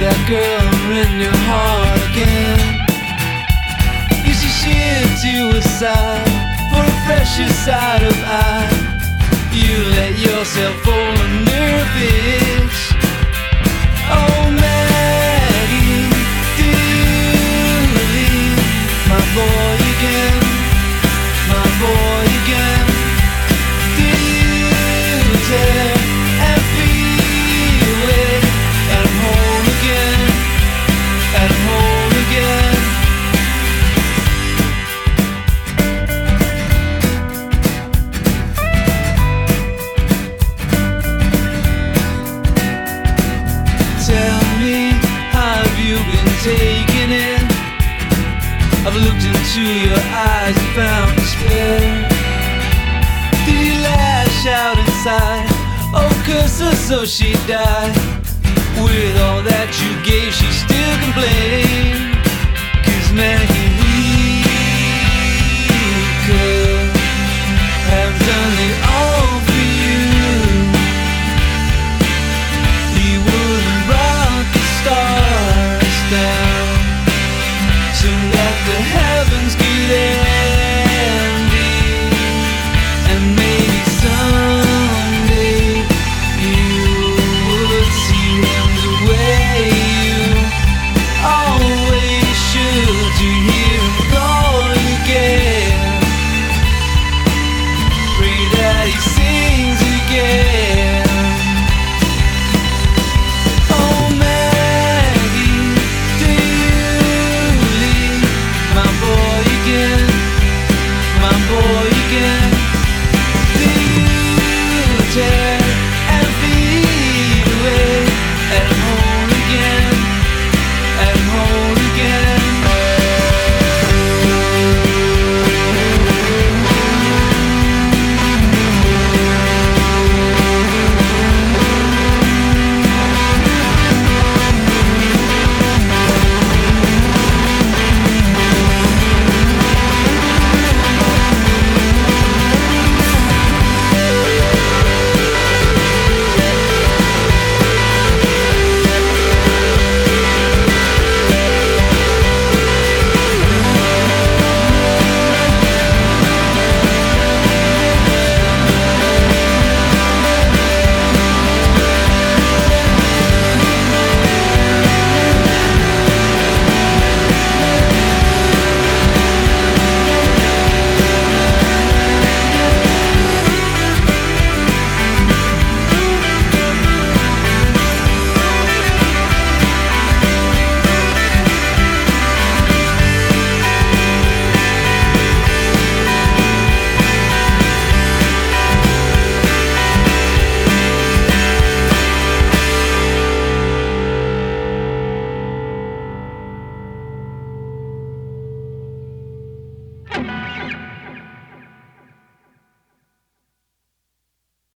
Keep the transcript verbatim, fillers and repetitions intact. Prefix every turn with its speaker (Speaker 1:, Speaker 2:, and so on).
Speaker 1: that girl in your heart again. You see, she hit you aside for a fresher side of eye. You let yourself fall under a bitch. Oh Maggie, do you believe my boy again, my boy again? Do you dare and feel it? And I'm home again, and I'm home again. Tell me, how have you been taking it? I've looked into your eyes and found despair. Did you lash out inside? Oh, curse her so she died. With all that you gave, she still complains.